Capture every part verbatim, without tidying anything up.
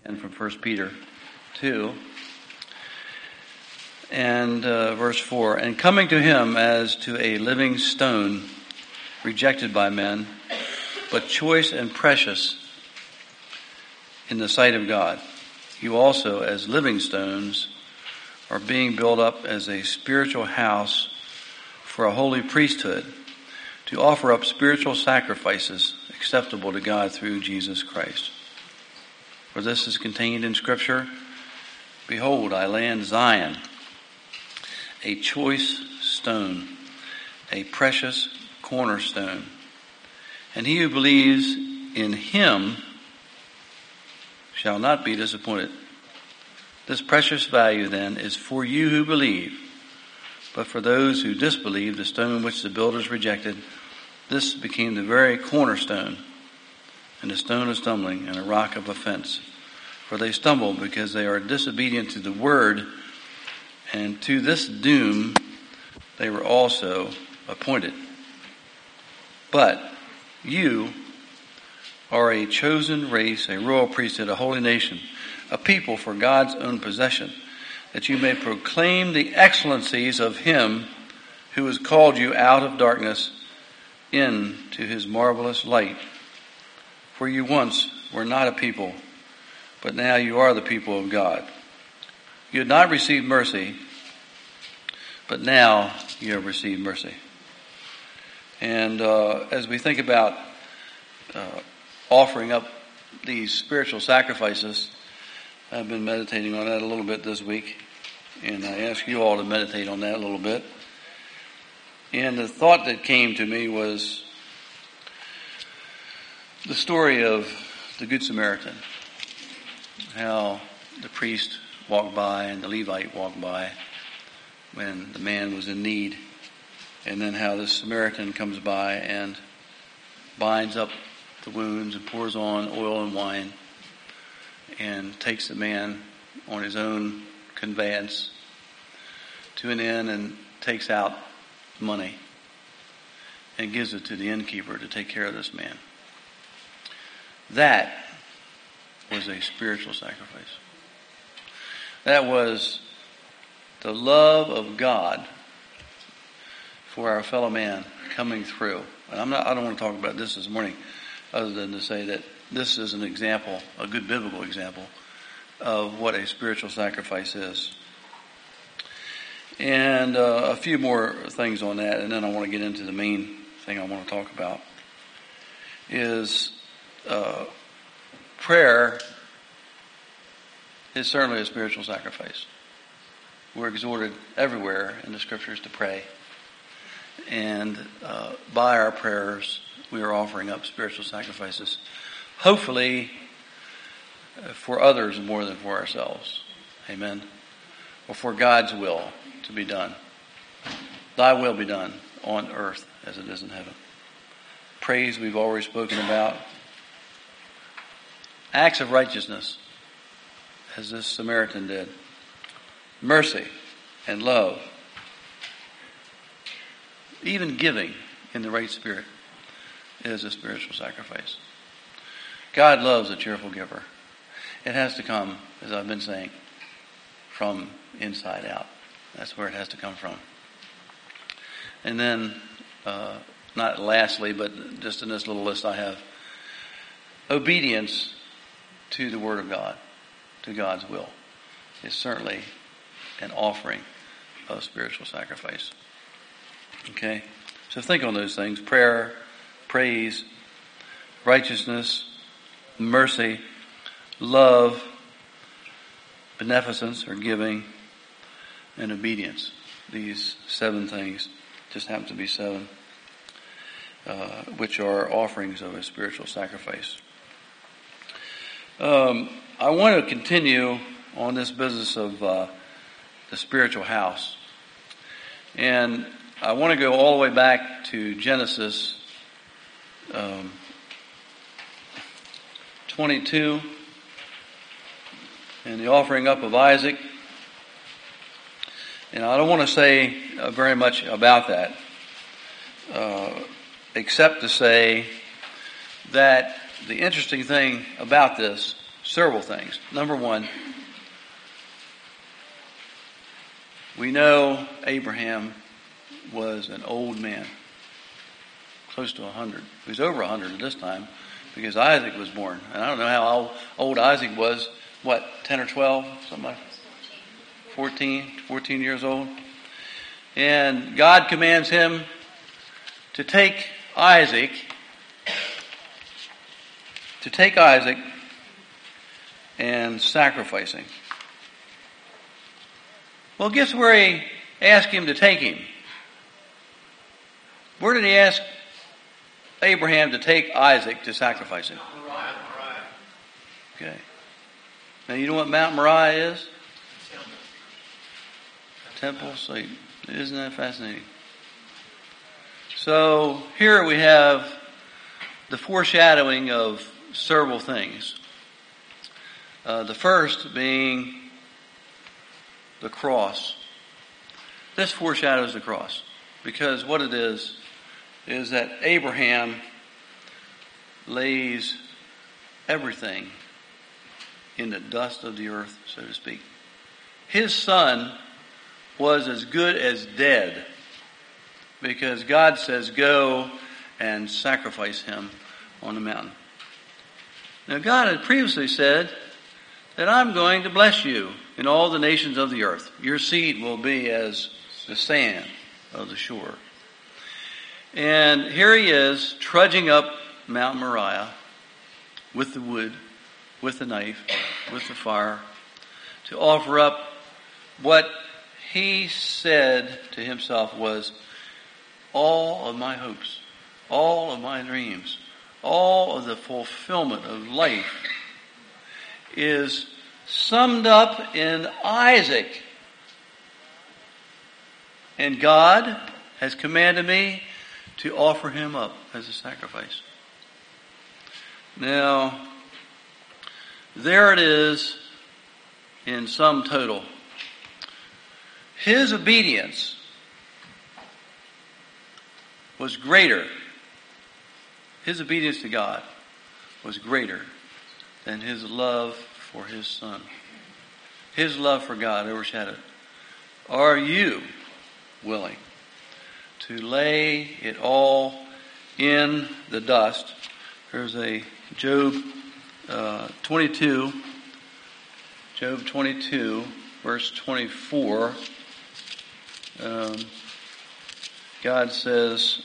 And from First Peter two, and uh, verse four, and coming to him as to a living stone, rejected by men, but choice and precious in the sight of God. You also, as living stones, are being built up as a spiritual house for a holy priesthood, to offer up spiritual sacrifices acceptable to God through Jesus Christ. For this is contained in Scripture, behold, I lay in Zion a choice stone, a precious cornerstone, and he who believes in him shall not be disappointed. This precious value, then, is for you who believe, but for those who disbelieve, the stone which the builders rejected, this became the very cornerstone, and a stone of stumbling, and a rock of offense. For they stumble because they are disobedient to the word, and to this doom they were also appointed. But you are a chosen race, a royal priesthood, a holy nation, a people for God's own possession, that you may proclaim the excellencies of him who has called you out of darkness into his marvelous light. For you once were not a people, but now you are the people of God. You had not received mercy, but now you have received mercy. And uh, as we think about uh, offering up these spiritual sacrifices, I've been meditating on that a little bit this week, and I ask you all to meditate on that a little bit. And the thought that came to me was the story of the Good Samaritan, how the priest walked by and the Levite walked by when the man was in need, and then how this Samaritan comes by and binds up the wounds and pours on oil and wine and takes the man on his own conveyance to an inn and takes out money and gives it to the innkeeper to take care of this man. That was a spiritual sacrifice. That was the love of God for our fellow man coming through. And I'm not, I don't want to talk about this this morning other than to say that this is an example, a good biblical example of what a spiritual sacrifice is. And uh, a few more things on that, and then I want to get into the main thing I want to talk about, is uh, prayer is certainly a spiritual sacrifice. We're exhorted everywhere in the Scriptures to pray. And uh, by our prayers, we are offering up spiritual sacrifices. Hopefully, for others more than for ourselves. Amen. Or for God's will to be done. Thy will be done on earth as it is in heaven. Praise we've already spoken about. Acts of righteousness, as this Samaritan did. Mercy and love. Even giving in the right spirit is a spiritual sacrifice. God loves a cheerful giver. It has to come, as I've been saying, from inside out. That's where it has to come from. And then, uh, not lastly, but just in this little list I have, obedience to the Word of God, to God's will, is certainly an offering of spiritual sacrifice. Okay? So think on those things. Prayer, praise, righteousness, mercy, love, beneficence or giving, and obedience. These seven things just happen to be seven, uh, which are offerings of a spiritual sacrifice. Um, I want to continue on this business of uh, the spiritual house. And I want to go all the way back to Genesis um, twenty-two and the offering up of Isaac. And I don't want to say uh, very much about that, uh, except to say that the interesting thing about this several things. Number one, we know Abraham was an old man, close to a hundred. He was over a hundred at this time because Isaac was born. And I don't know how old Isaac was, what, ten or twelve, something like that? fourteen, fourteen years old. And God commands him to take Isaac, to take Isaac and sacrifice him. Well, guess where he asked him to take him? Where did he ask Abraham to take Isaac to sacrifice him? Moriah. Okay. Now you know what Mount Moriah is? Temple of Satan. Isn't that fascinating? So here we have the foreshadowing of several things. Uh, the first being the cross. This foreshadows the cross because what it is is that Abraham lays everything in the dust of the earth, so to speak. His son was as good as dead because God says, go and sacrifice him on the mountain. Now God had previously said that I'm going to bless you in all the nations of the earth. Your seed will be as the sand of the shore. And here he is trudging up Mount Moriah with the wood, with the knife, with the fire, to offer up what he said to himself was all of my hopes, all of my dreams, all of the fulfillment of life is summed up in Isaac. And God has commanded me to offer him up as a sacrifice. Now, there it is in sum total. His obedience was greater. His obedience to God was greater than his love for his son. His love for God overshadowed. Are you willing to lay it all in the dust? There's a Job uh, twenty-two, Job twenty-two, verse twenty-four. Um, God says,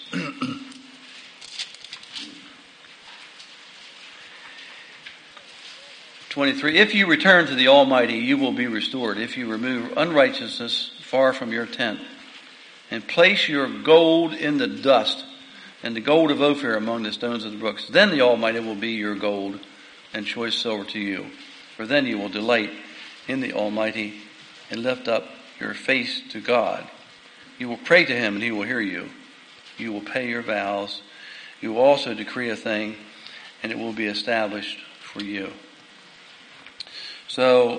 twenty-three, if you return to the Almighty, you will be restored. If you remove unrighteousness far from your tent, and place your gold in the dust, and the gold of Ophir among the stones of the brooks, then the Almighty will be your gold and choice silver to you. For then you will delight in the Almighty and lift up your face to God. You will pray to him and he will hear you. You will pay your vows. You will also decree a thing and it will be established for you. So,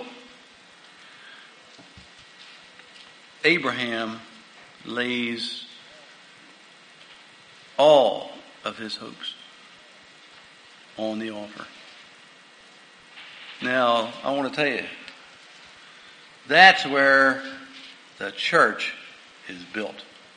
Abraham lays all of his hopes on the altar. Now, I want to tell you, that's where the church is built.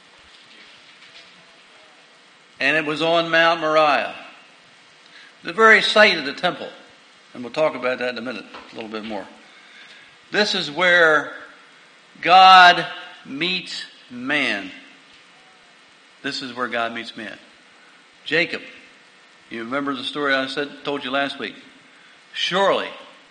And it was on Mount Moriah, the very site of the temple. And we'll talk about that in a minute, a little bit more. This is where God meets man. This is where God meets man. Jacob, you remember the story I said, told you last week. Surely,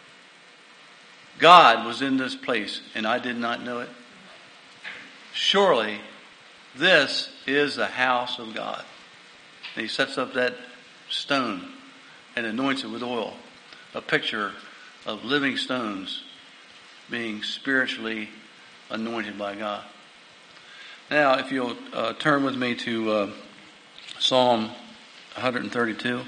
God was in this place and I did not know it. Surely, this is the house of God. And he sets up that stone and anoints it with oil. A picture of living stones being spiritually anointed by God. Now, if you'll uh, turn with me to uh, Psalm one thirty-two.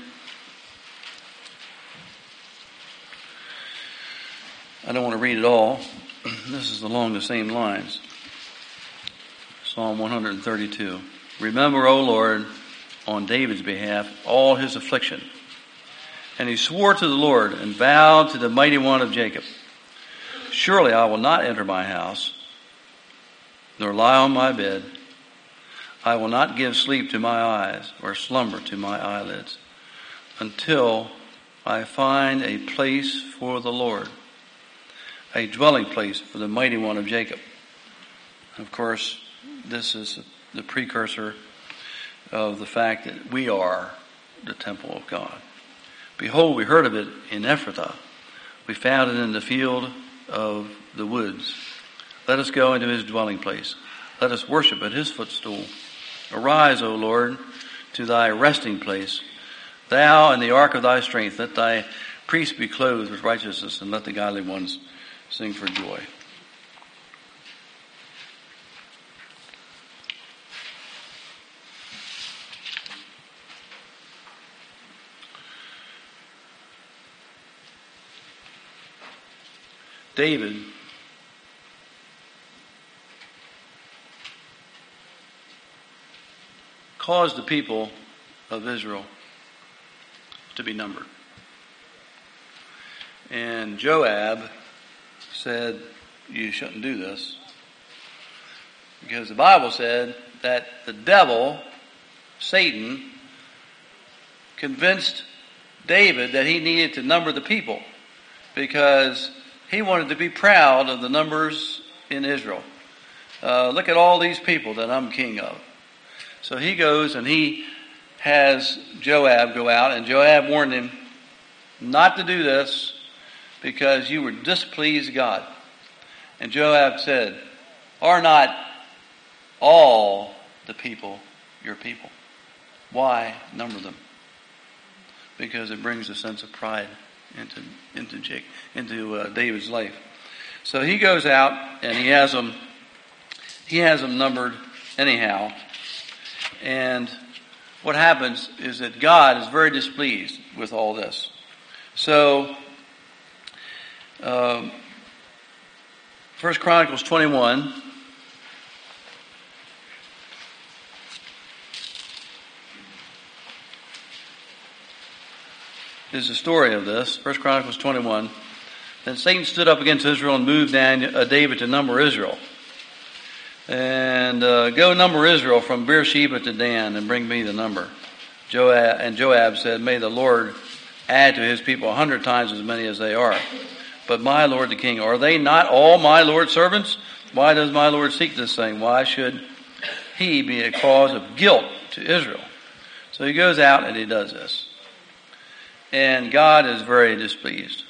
I don't want to read it all. This is along the same lines. Psalm one thirty-two. Remember, O Lord, on David's behalf, all his affliction, And he swore to the Lord and vowed to the Mighty One of Jacob, surely I will not enter my house, nor lie on my bed. I will not give sleep to my eyes, or slumber to my eyelids, until I find a place for the Lord, a dwelling place for the Mighty One of Jacob. Of course, this is the precursor of the fact that we are the temple of God. Behold, we heard of it in Ephrathah. We found it in the field of the woods. Let us go into his dwelling place. Let us worship at his footstool. Arise, O Lord, to thy resting place. Thou and the ark of thy strength, let thy priests be clothed with righteousness, and let the godly ones sing for joy. David caused the people of Israel to be numbered. And Joab said, you shouldn't do this. Because the Bible said that the devil, Satan, convinced David that he needed to number the people because he wanted to be proud of the numbers in Israel. Uh, look at all these people that I'm king of. So he goes and he has Joab go out, and Joab warned him not to do this because you would displease God. And Joab said, are not all the people your people? Why number them? Because it brings a sense of pride into into Jake, into uh, David's life. So he goes out and he has them he has them numbered anyhow. And what happens is that God is very displeased with all this. So um, First Chronicles twenty-one. Is the story of this. First Chronicles twenty-one. Then Satan stood up against Israel and moved Daniel, uh, David to number Israel. And uh, go number Israel from Beersheba to Dan and bring me the number. Joab, and Joab said, may the Lord add to his people a hundred times as many as they are. But my Lord the king, are they not all my Lord's servants? Why does my Lord seek this thing? Why should he be a cause of guilt to Israel? So he goes out and he does this. And God is very displeased.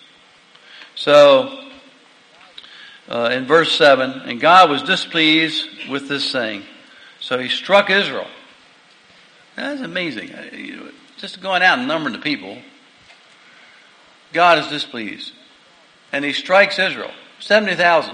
So, uh, in verse seven, and God was displeased with this thing. So he struck Israel. That's amazing. Just going out and numbering the people. God is displeased. And he strikes Israel. seventy thousand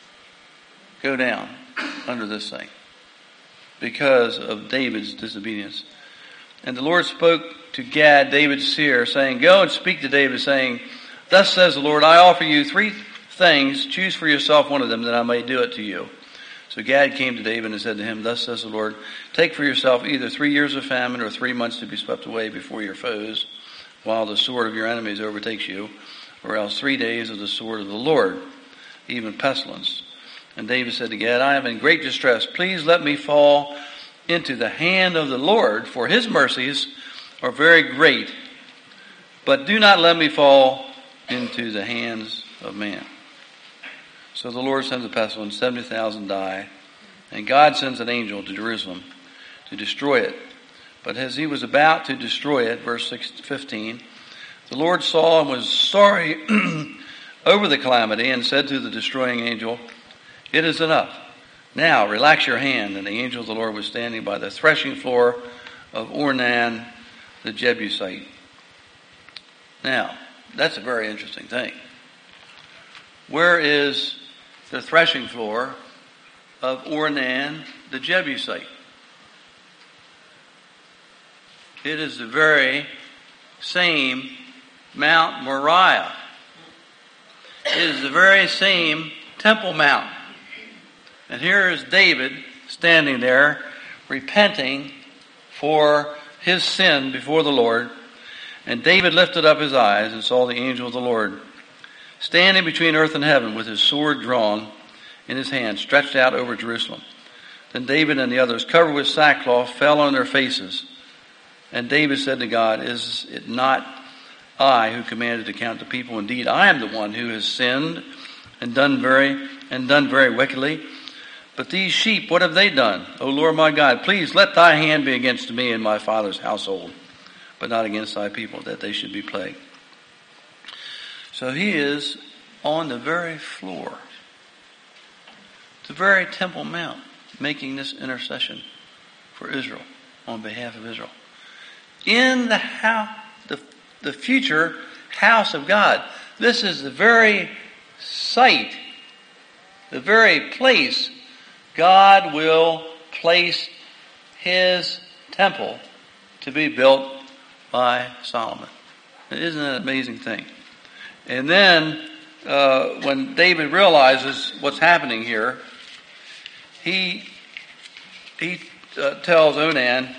go down under this thing because of David's disobedience. And the Lord spoke to Gad, David's seer, saying, go and speak to David, saying, thus says the Lord, I offer you three things. Choose for yourself one of them, that I may do it to you. So Gad came to David and said to him, thus says the Lord, take for yourself either three years of famine or three months to be swept away before your foes, while the sword of your enemies overtakes you, or else three days of the sword of the Lord, even pestilence. And David said to Gad, I am in great distress. Please let me fall into the hand of the Lord, for his mercies are very great, but do not let me fall into the hands of man. So the Lord sends a pestilence, seventy thousand die, and God sends an angel to Jerusalem to destroy it. But as he was about to destroy it, verse fifteen, the Lord saw and was sorry over the calamity and said to the destroying angel, it is enough. Now relax your hand. And the angel of the Lord was standing by the threshing floor of Ornan the Jebusite. Now, that's a very interesting thing. Where is the threshing floor of Ornan the Jebusite? It is the very same Mount Moriah. It is the very same Temple Mount. And here is David standing there, repenting for his sin before the Lord. And David lifted up his eyes and saw the angel of the Lord standing between earth and heaven with his sword drawn in his hand, stretched out over Jerusalem. Then David and the others, covered with sackcloth, fell on their faces. And David said to God, is it not I who commanded to count the people? Indeed, I am the one who has sinned and done very and done very wickedly. But these sheep, what have they done? O Lord my God, please let thy hand be against me and my father's household, but not against thy people, that they should be plagued. So he is on the very floor, the very Temple Mount, making this intercession for Israel, on behalf of Israel. In the house, the, the future house of God. This is the very site, the very place God will place his temple to be built by Solomon. Isn't that an amazing thing? And then uh, when David realizes what's happening here, he he uh, tells Onan,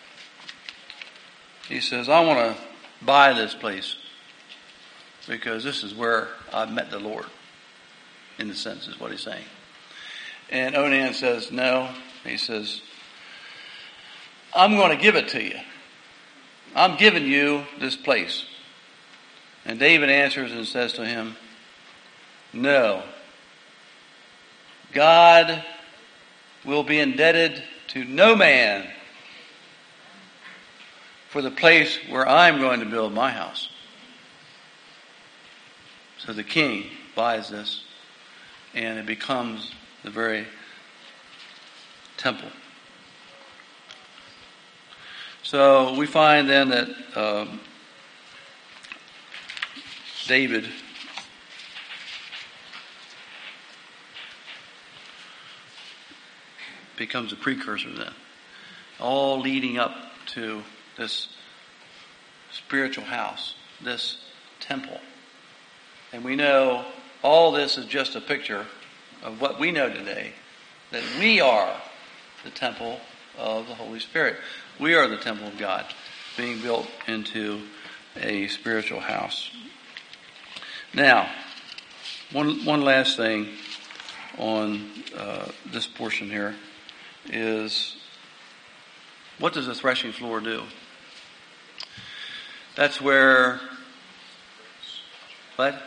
he says, I want to buy this place because this is where I met the Lord, in a sense, is what he's saying. And Onan says, no. He says, I'm going to give it to you. I'm giving you this place. And David answers and says to him, no. God will be indebted to no man for the place where I'm going to build my house. So the king buys this, and it becomes the very temple. So we find then that um, David becomes a precursor then, all leading up to this spiritual house, this temple. And we know all this is just a picture of what we know today, that we are the temple of the Holy Spirit. We are the temple of God, being built into a spiritual house. Now, one one last thing on uh, this portion here is, what does the threshing floor do? That's where, what?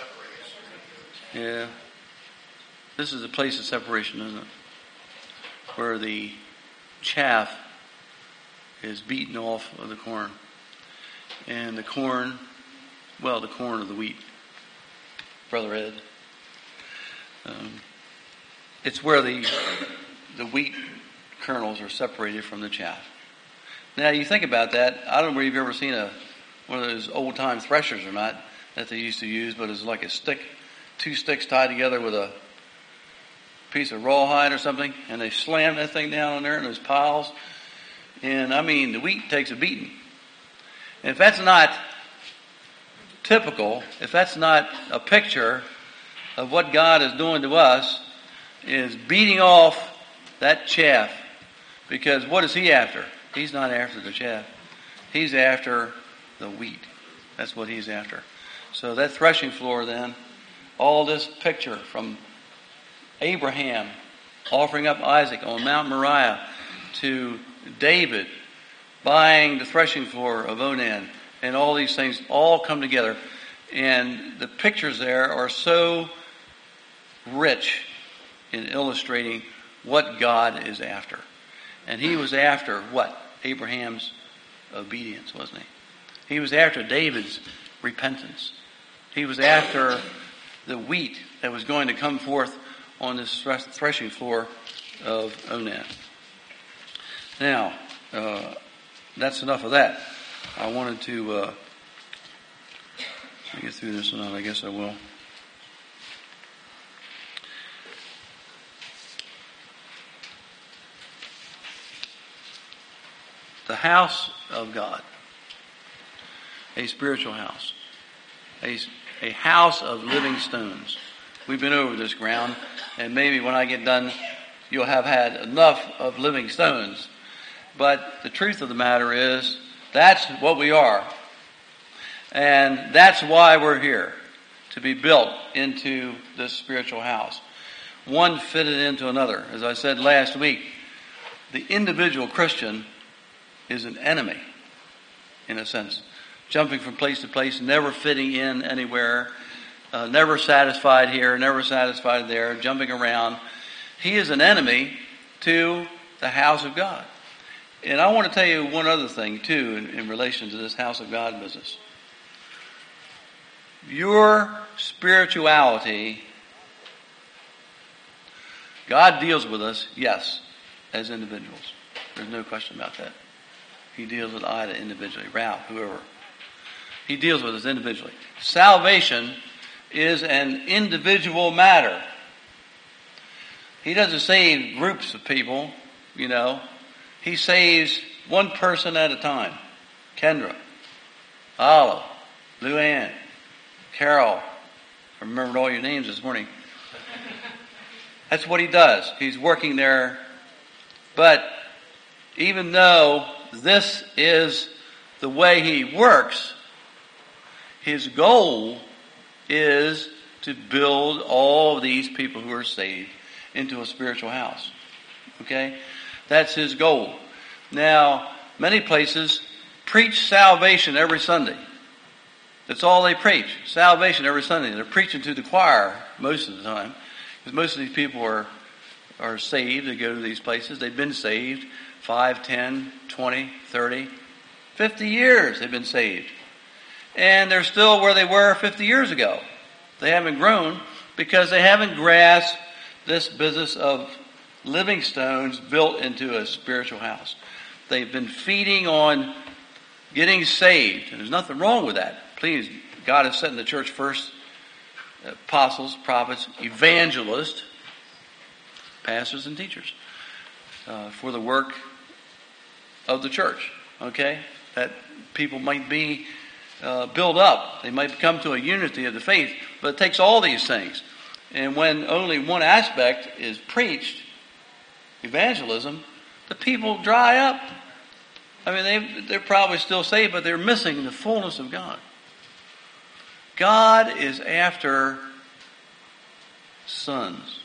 Yeah. This is a place of separation, isn't it? Where the chaff is beaten off of the corn. And the corn, well, the corn of the wheat, Brother Ed. Um, it's where the the wheat kernels are separated from the chaff. Now, you think about that. I don't know if you've ever seen a one of those old-time threshers or not that they used to use, but it's like a stick, two sticks tied together with a piece of rawhide or something, and they slam that thing down on there in those piles. And, I mean, the wheat takes a beating. And if that's not typical, if that's not a picture of what God is doing to us, is beating off that chaff. Because what is he after? He's not after the chaff. He's after the wheat. That's what he's after. So that threshing floor then, all this picture from Abraham offering up Isaac on Mount Moriah to David buying the threshing floor of Onan, and all these things all come together. And the pictures there are so rich in illustrating what God is after. And he was after what? Abraham's obedience, wasn't he? He was after David's repentance. He was after the wheat that was going to come forth on this threshing floor of Onan. Now, uh, that's enough of that. I wanted to uh, get through this or not. I guess I will. The house of God, a spiritual house, a, a house of living stones. We've been over this ground, and maybe when I get done, you'll have had enough of living stones. But the truth of the matter is, that's what we are. And that's why we're here, to be built into this spiritual house. One fitted into another. As I said last week, the individual Christian is an enemy, in a sense. Jumping from place to place, never fitting in anywhere, uh, never satisfied here, never satisfied there, jumping around. He is an enemy to the house of God. And I want to tell you one other thing, too, in, in relation to this house of God business. Your spirituality, God deals with us, yes, as individuals. There's no question about that. He deals with Ida individually, Ralph, whoever. He deals with us individually. Salvation is an individual matter. He doesn't save groups of people, you know. He saves one person at a time. Kendra, Olive, Luann, Carol. I remembered all your names this morning. That's what he does. He's working there. But even though this is the way he works, his goal is to build all of these people who are saved into a spiritual house. Okay? That's his goal. Now, many places preach salvation every Sunday. That's all they preach. Salvation every Sunday. They're preaching to the choir most of the time. Because most of these people are, are saved. They go to these places. They've been saved five, ten, twenty, thirty, fifty years they've been saved. And they're still where they were fifty years ago. They haven't grown because they haven't grasped this business of living stones built into a spiritual house. They've been feeding on getting saved. And there's nothing wrong with that. Please, God has set in the church first apostles, prophets, evangelists, pastors, and teachers uh, for the work of the church. Okay? That people might be uh, built up. They might come to a unity of the faith. But it takes all these things. And when only one aspect is preached, evangelism, the people dry up. I mean, they, they're probably still saved, but they're missing the fullness of God. God is after sons.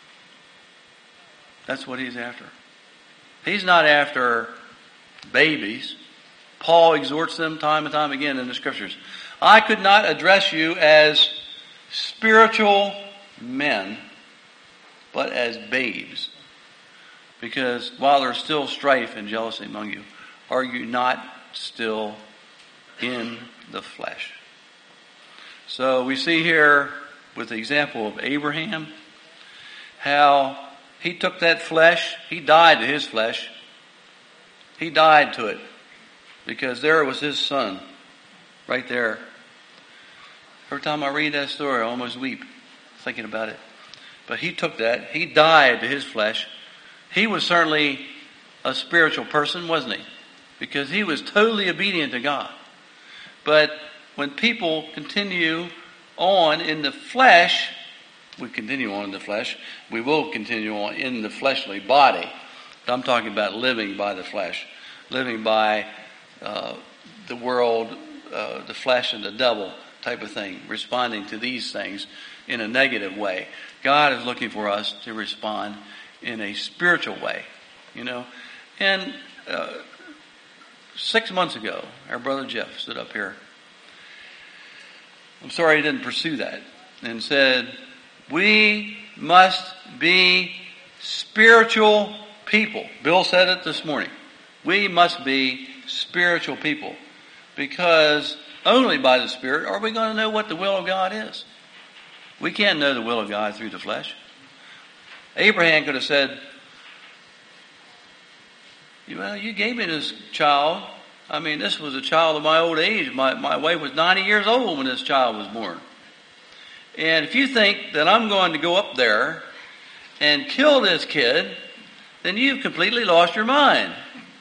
That's what he's after. He's not after babies. Paul exhorts them time and time again in the scriptures. I could not address you as spiritual men, but as babes. Because while there's still strife and jealousy among you, are you not still in the flesh? So we see here with the example of Abraham, how he took that flesh, he died to his flesh. He died to it. Because there was his son, right there. Every time I read that story, I almost weep thinking about it. But he took that, he died to his flesh. He was certainly a spiritual person, wasn't he? Because he was totally obedient to God. But when people continue on in the flesh, we continue on in the flesh, we will continue on in the fleshly body. I'm talking about living by the flesh, living by uh, the world, uh, the flesh and the devil type of thing, responding to these things in a negative way. God is looking for us to respond in a spiritual way, you know. And uh, six months ago, our brother Jeff stood up here. I'm sorry he didn't pursue that. And said, we must be spiritual people. Bill said it this morning. We must be spiritual people. Because only by the Spirit are we going to know what the will of God is. We can't know the will of God through the flesh. Abraham could have said, well, you gave me this child. I mean, this was a child of my old age. My, my wife was ninety years old when this child was born. And if you think that I'm going to go up there and kill this kid, then you've completely lost your mind.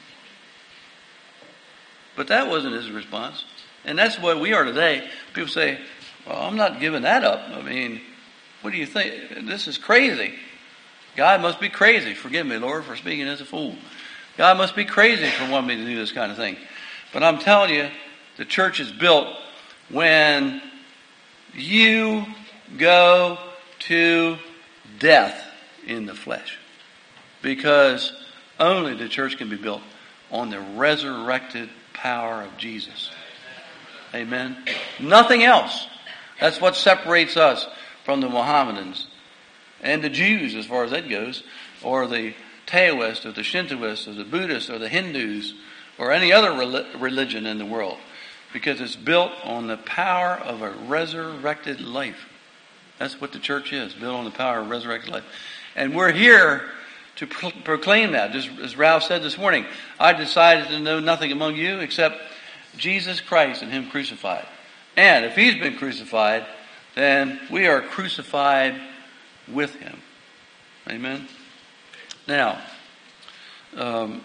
But that wasn't his response. And that's what we are today. People say, well, I'm not giving that up. I mean, what do you think? This is crazy. God must be crazy. Forgive me, Lord, for speaking as a fool. God must be crazy for wanting me to do this kind of thing. But I'm telling you, the church is built when you go to death in the flesh. Because only the church can be built on the resurrected power of Jesus. Amen. Nothing else. That's what separates us from the Mohammedans and the Jews as far as that goes, or the Taoists or the Shintoists or the Buddhists or the Hindus or any other religion in the world. Because it's built on the power of a resurrected life. That's what the church is, built on the power of resurrected life. And we're here to pro- proclaim that. Just as Ralph said this morning, I decided to know nothing among you except Jesus Christ and Him crucified. And if He's been crucified, then we are crucified with Him. Amen? Now, um,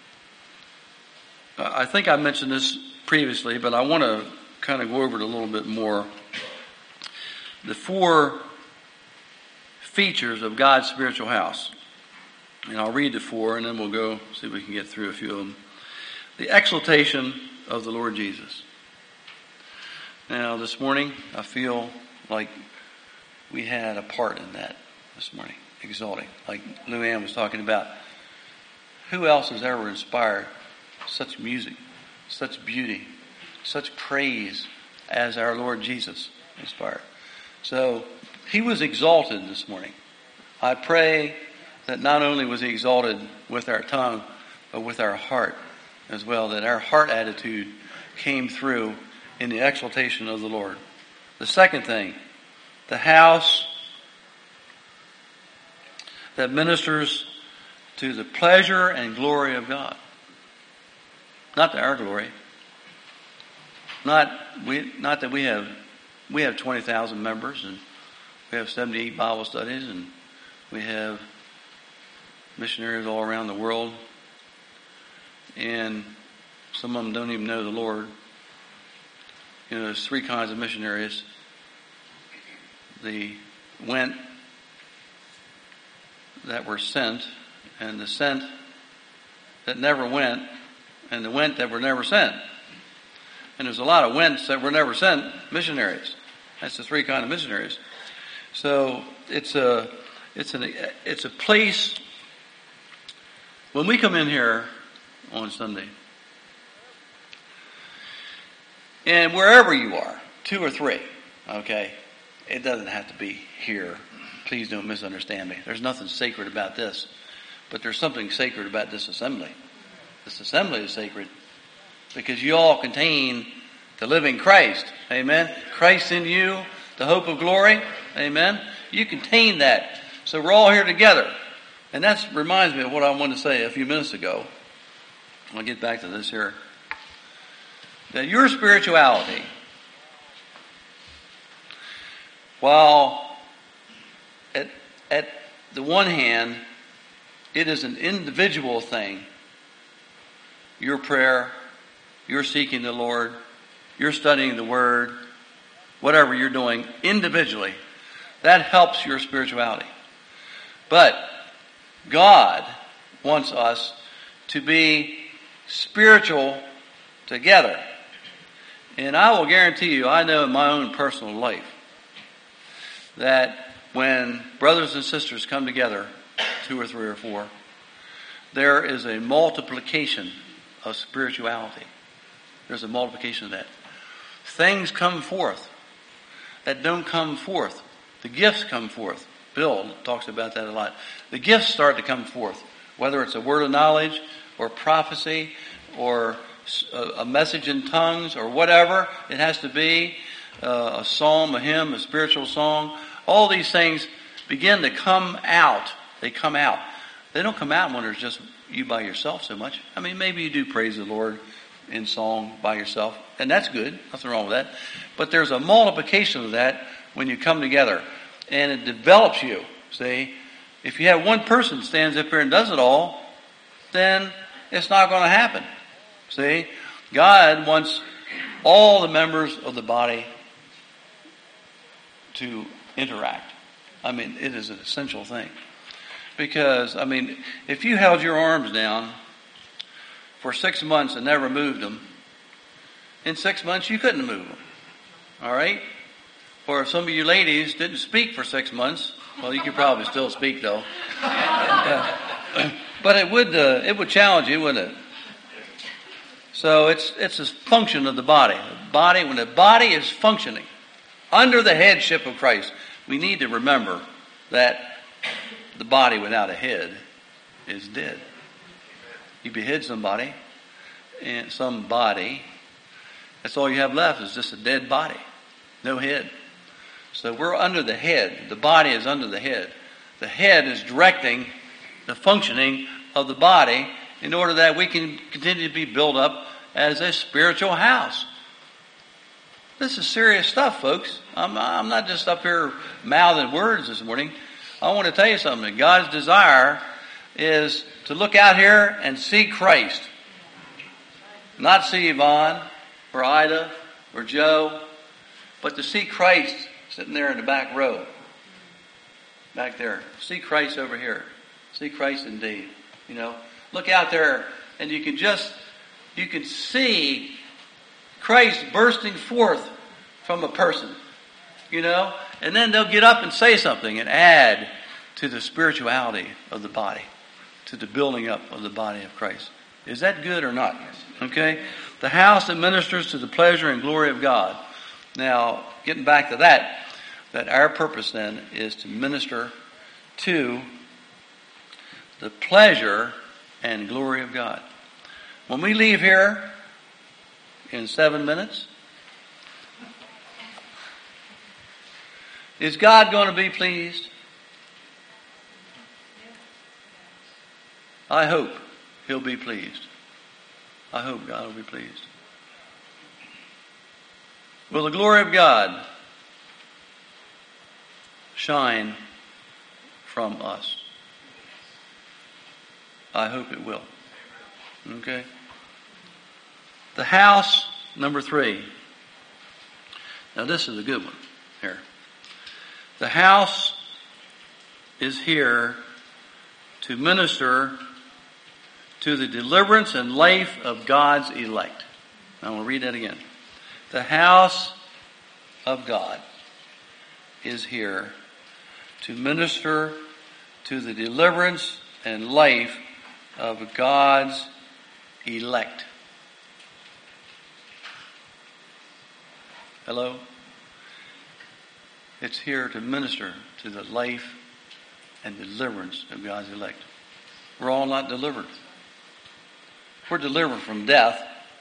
I think I mentioned this previously, but I want to kind of go over it a little bit more. The four features of God's spiritual house. And I'll read the four, and then we'll go see if we can get through a few of them. The exaltation of the Lord Jesus. Now, this morning, I feel like we had a part in that this morning, exalting. Like Lou Ann was talking about. Who else has ever inspired such music, such beauty, such praise as our Lord Jesus inspired? So, He was exalted this morning. I pray that not only was He exalted with our tongue, but with our heart as well, that our heart attitude came through in the exaltation of the Lord. The second thing, the house that ministers to the pleasure and glory of God. Not to our glory. Not we. Not that we have we have twenty thousand members, and we have seventy-eight Bible studies, and we have missionaries all around the world, and some of them don't even know the Lord. You know, there's three kinds of missionaries. The went that were sent, and the sent that never went, and the went that were never sent. And there's a lot of wents that were never sent missionaries. That's the three kind of missionaries. So it's a it's an it's a place. When we come in here on Sunday, and wherever you are, two or three, okay, it doesn't have to be here. Please don't misunderstand me. There's nothing sacred about this, but there's something sacred about this assembly. This assembly is sacred because you all contain the living Christ. Amen. Christ in you, the hope of glory. Amen. You contain that. So we're all here together. And that reminds me of what I wanted to say a few minutes ago. I'll get back to this here. That your spirituality, while at, at the one hand, it is an individual thing. Your prayer, you're seeking the Lord, you're studying the Word, whatever you're doing individually, that helps your spirituality. But God wants us to be spiritual together. And I will guarantee you, I know in my own personal life, that when brothers and sisters come together, two or three or four, there is a multiplication of spirituality. There's a multiplication of that. Things come forth that don't come forth. The gifts come forth. Bill talks about that a lot. The gifts start to come forth, whether it's a word of knowledge or prophecy or a message in tongues or whatever it has to be, uh, a psalm, a hymn, a spiritual song. All these things begin to come out. They come out. They don't come out when there's just you by yourself so much. I mean, maybe you do praise the Lord in song by yourself, and that's good. Nothing wrong with that. But there's a multiplication of that when you come together, and it develops you. See, if you have one person stands up here and does it all, then it's not going to happen. See, God wants all the members of the body to interact. I mean, it is an essential thing. Because, I mean, if you held your arms down for six months and never moved them, in six months you couldn't move them. All right? Or if some of you ladies didn't speak for six months, well, you could probably still speak though. Uh, but it would uh, it would challenge you, wouldn't it? So it's it's a function of the body. The body, when the body is functioning under the headship of Christ, we need to remember that the body without a head is dead. You behead somebody, and some body, that's all you have left is just a dead body, no head. So we're under the head. The body is under the head. The head is directing the functioning of the body in order that we can continue to be built up as a spiritual house. This is serious stuff, folks. I'm, I'm not just up here mouthing words this morning. I want to tell you something. God's desire is to look out here and see Christ. Not see Yvonne or Ida or Joe, but to see Christ sitting there in the back row. Back there. See Christ over here. See Christ in Dave. You know, look out there and you can just, you can see Christ bursting forth from a person. You know, and then they'll get up and say something and add to the spirituality of the body, to the building up of the body of Christ. Is that good or not? Okay? The house that ministers to the pleasure and glory of God. Now, getting back to that, that our purpose then is to minister to the pleasure and glory of God. When we leave here in seven minutes, is God going to be pleased? I hope He'll be pleased. I hope God will be pleased. Will the glory of God shine from us? I hope it will. Okay? The house, number three. Now this is a good one here. The house is here to minister to the deliverance and life of God's elect. I will read that again. The house of God is here to minister to the deliverance and life of God's elect. Hello? It's here to minister to the life and deliverance of God's elect. We're all not delivered. We're delivered from death.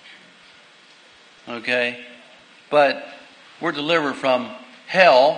Okay? But we're delivered from hell.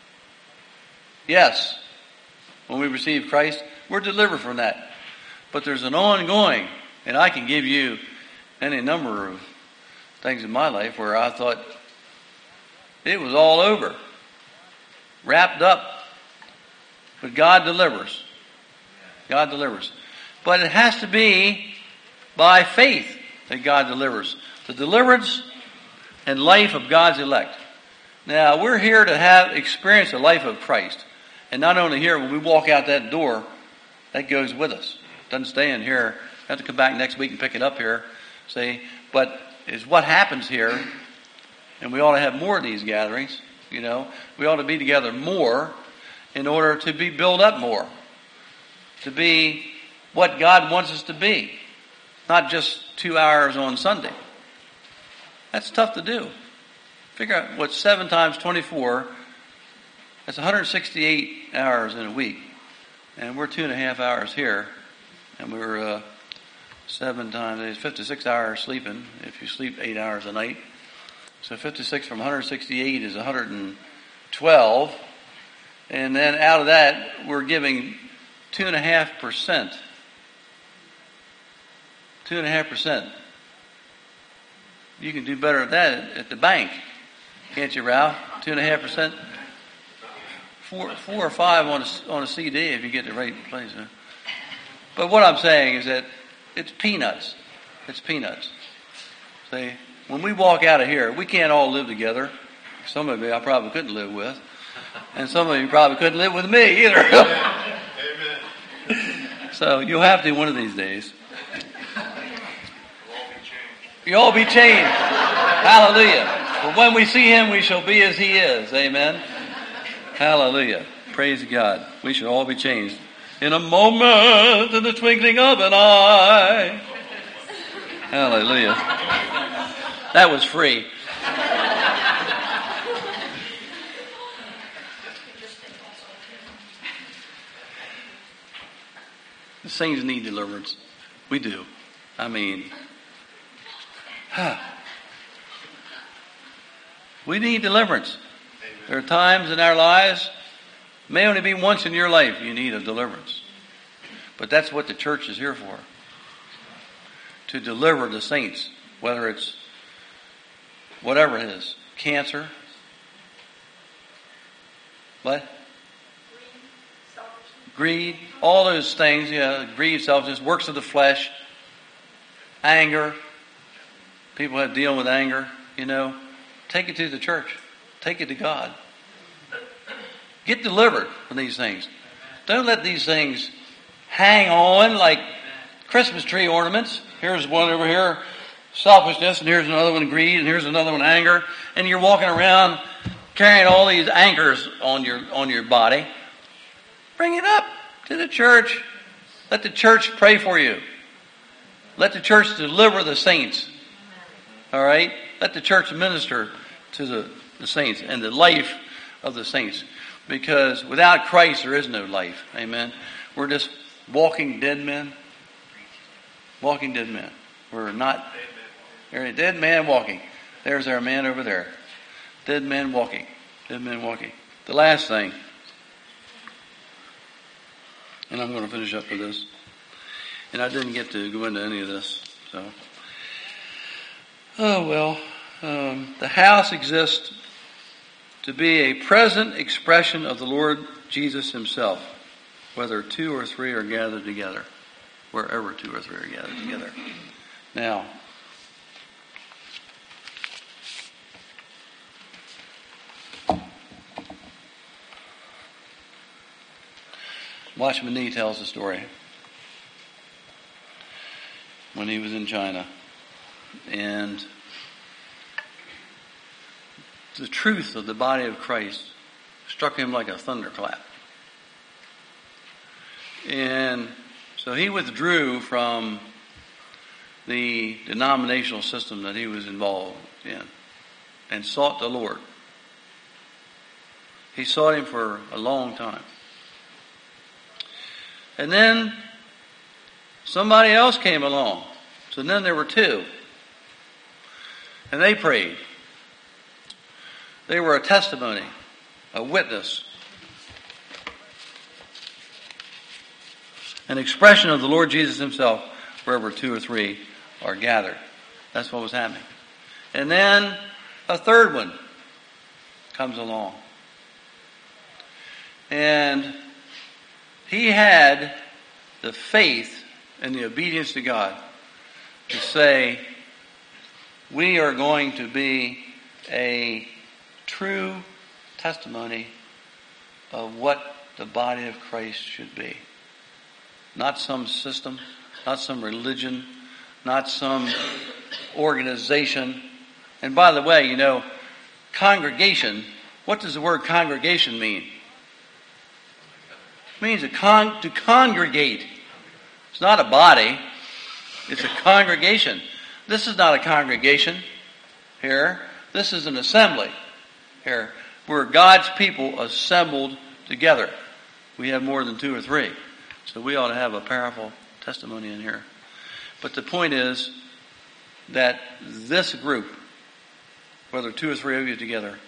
Yes. When we receive Christ, we're delivered from that. But there's an ongoing, and I can give you any number of things in my life where I thought it was all over. Wrapped up. But God delivers. God delivers. But it has to be by faith that God delivers. The deliverance and life of God's elect. Now, we're here to have experience the life of Christ. And not only here, when we walk out that door, that goes with us. It doesn't stay in here. We have to come back next week and pick it up here. See? But it's what happens here. And we ought to have more of these gatherings. You know, we ought to be together more in order to be built up more. To be what God wants us to be. Not just two hours on Sunday. That's tough to do. Figure out what seven times twenty-four, that's one hundred sixty-eight hours in a week. And we're two and a half hours here. And we're uh, seven times, fifty-six hours sleeping, if you sleep eight hours a night. So fifty-six from one hundred sixty-eight is one hundred twelve. And then out of that, we're giving two and a half percent. Two and a half percent. You can do better at that at the bank. Can't you, Ralph? Two and a half percent? Four, four or five on a, on a C D if you get the right place. Huh? But what I'm saying is that it's peanuts. It's peanuts. See? When we walk out of here, we can't all live together. Some of you I probably couldn't live with. And some of you probably couldn't live with me either. Amen. So you'll have to one of these days. You'll all be changed. You'll all be changed. Hallelujah. But when we see him, we shall be as he is. Amen. Hallelujah. Praise God. We should all be changed in a moment, in the twinkling of an eye. Hallelujah. That was free. The saints need deliverance. We do. I mean, huh. We need deliverance. There are times in our lives, may only be once in your life, you need a deliverance. But that's what the church is here for. To deliver the saints, whether it's whatever it is, cancer, what? Greed, all those things, yeah, greed, selfishness, works of the flesh, anger. People have dealing with anger, you know. Take it to the church. Take it to God. Get delivered from these things. Don't let these things hang on like Christmas tree ornaments. Here's one over here, selfishness, and here's another one, greed, and here's another one, anger. And you're walking around carrying all these anchors on your on your body. Bring it up to the church. Let the church pray for you. Let the church deliver the saints. All right? Let the church minister to the, the saints and the life of the saints. Because without Christ, there is no life. Amen? We're just walking dead men. Walking dead men. We're not... There's a dead man walking. There's our man over there. Dead man walking. Dead man walking. The last thing... And I'm going to finish up with this. And I didn't get to go into any of this. So, oh well. Um, the house exists to be a present expression of the Lord Jesus himself, whether two or three are gathered together, wherever two or three are gathered together. Now, Watchman Nee tells a story when he was in China, and the truth of the body of Christ struck him like a thunderclap. And so he withdrew from the denominational system that he was involved in and sought the Lord. He sought him for a long time. And then somebody else came along. So then there were two. And they prayed. They were a testimony, a witness, an expression of the Lord Jesus himself wherever two or three are gathered. That's what was happening. And then a third one comes along. And he had the faith and the obedience to God to say, we are going to be a true testimony of what the body of Christ should be. Not some system, not some religion, not some organization. And by the way, you know, congregation, what does the word congregation mean? It means a con- to congregate. It's not a body. It's a congregation. This is not a congregation here. This is an assembly here. We're God's people assembled together. We have more than two or three. So we ought to have a powerful testimony in here. But the point is that this group, whether two or three of you together,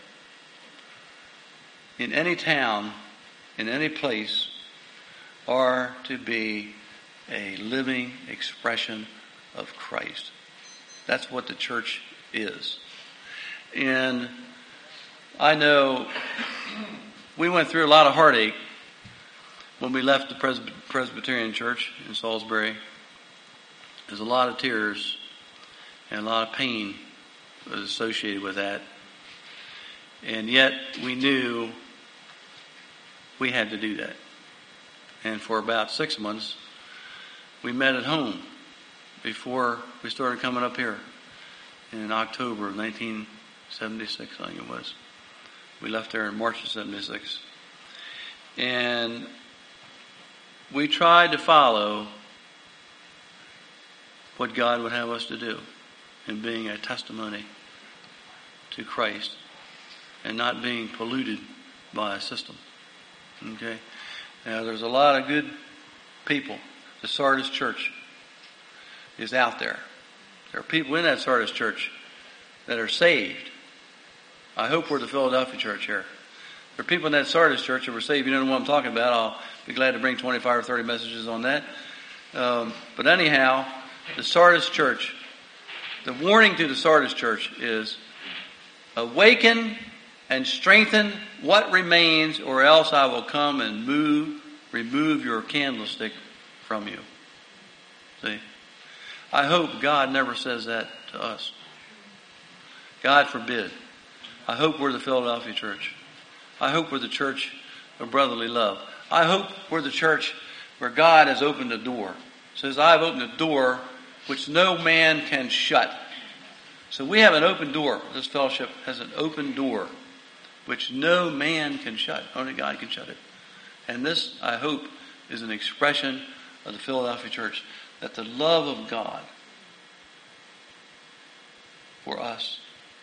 in any town, in any place, are to be a living expression of Christ. That's what the church is. And I know we went through a lot of heartache when we left the Pres- Presbyterian Church in Salisbury. There's a lot of tears and a lot of pain was associated with that. And yet we knew we had to do that. And for about six months, we met at home before we started coming up here in October of nineteen seventy-six, I think it was. We left there in March of seventy-six. And we tried to follow what God would have us to do in being a testimony to Christ and not being polluted by a system. Okay? Now, there's a lot of good people. The Sardis church is out there. There are people in that Sardis church that are saved. I hope we're the Philadelphia church here. There are people in that Sardis church that were saved. You don't know what I'm talking about. I'll be glad to bring twenty-five or thirty messages on that. Um, but anyhow, the Sardis church, the warning to the Sardis church is, awaken and strengthen what remains, or else I will come and move, remove your candlestick from you. See? I hope God never says that to us. God forbid. I hope we're the Philadelphia church. I hope we're the church of brotherly love. I hope we're the church where God has opened a door. It says, I've opened a door which no man can shut. So we have an open door. This fellowship has an open door which no man can shut. Only God can shut it. And this, I hope, is an expression of the Philadelphia church, that the love of God for us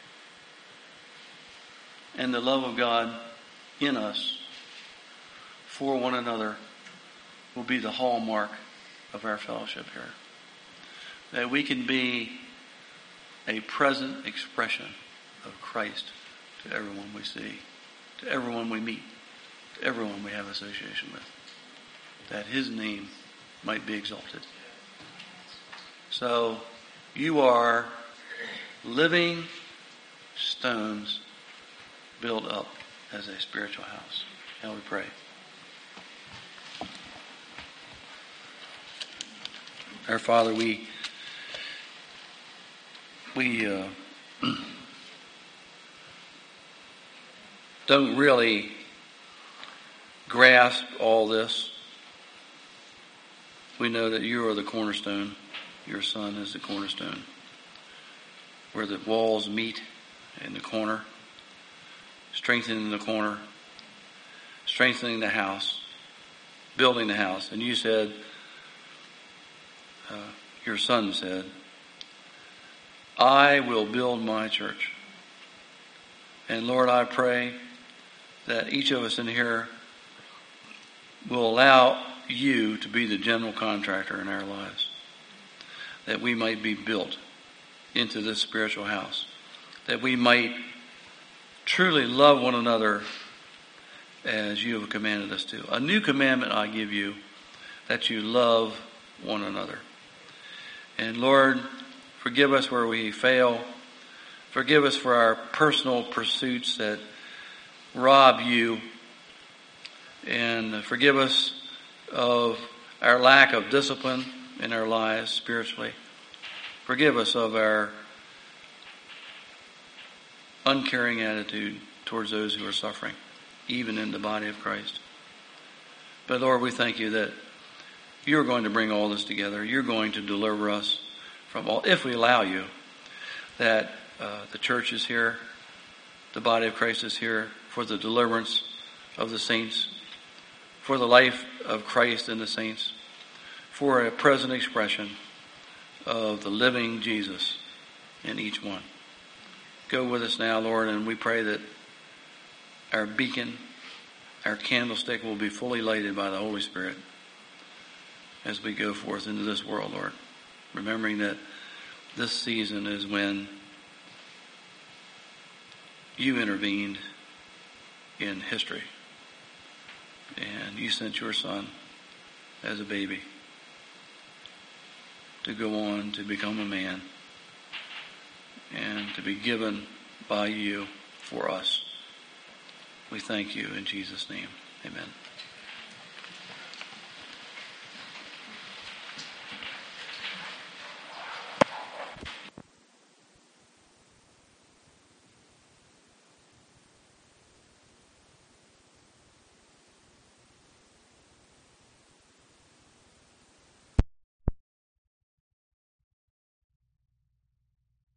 and the love of God in us for one another will be the hallmark of our fellowship here. That we can be a present expression of Christ to everyone we see, to everyone we meet, to everyone we have association with. That His name might be exalted. So, you are living stones built up as a spiritual house. Shall we pray? Our Father, we we uh, don't really grasp all this. We know that you are the cornerstone. Your Son is the cornerstone. Where the walls meet in the corner, strengthening the corner, strengthening the house, building the house. And you said, uh, your Son said, I will build my church. And Lord, I pray that each of us in here will allow you to be the general contractor in our lives, that we might be built into this spiritual house, that we might truly love one another as you have commanded us to. A new commandment I give you, that you love one another. And Lord, forgive us where we fail. Forgive us for our personal pursuits that rob you. And forgive us of our lack of discipline in our lives spiritually. Forgive us of our uncaring attitude towards those who are suffering, even in the body of Christ. But Lord, we thank you that you're going to bring all this together. You're going to deliver us from all, if we allow you, that uh, the church is here, the body of Christ is here for the deliverance of the saints, for the life of Christ and the saints, for a present expression of the living Jesus in each one. Go with us now, Lord, and we pray that our beacon, our candlestick will be fully lighted by the Holy Spirit as we go forth into this world, Lord. Remembering that this season is when you intervened in history. And you sent your Son as a baby to go on to become a man and to be given by you for us. We thank you in Jesus' name. Amen.